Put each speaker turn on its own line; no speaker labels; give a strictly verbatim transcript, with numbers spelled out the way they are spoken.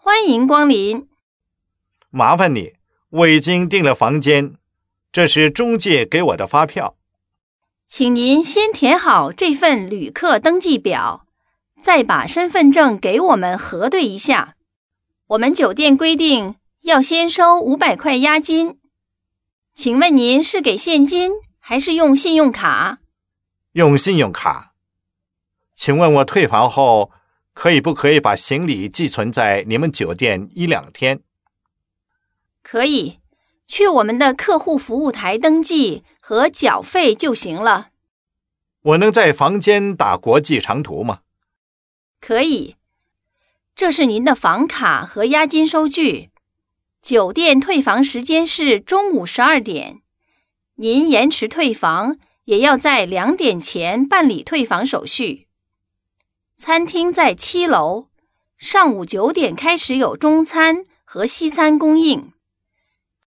欢迎光临。
麻烦你，我已经订了房间，这是中介给我的发票。
请您先填好这份旅客登记表，再把身份证给我们核对一下。我们酒店规定要先收五百块押金，请问您是给现金还是用信用卡？
用信用卡。请问我退房后可以不可以把行李寄存在你们酒店一两天？
可以，去我们的客户服务台登记和缴费就行了。
我能在房间打国际长途吗？
可以，这是您的房卡和押金收据。酒店退房时间是中午十二点，您延迟退房也要在两点前办理退房手续。餐厅在七楼，上午九点开始有中餐和西餐供应。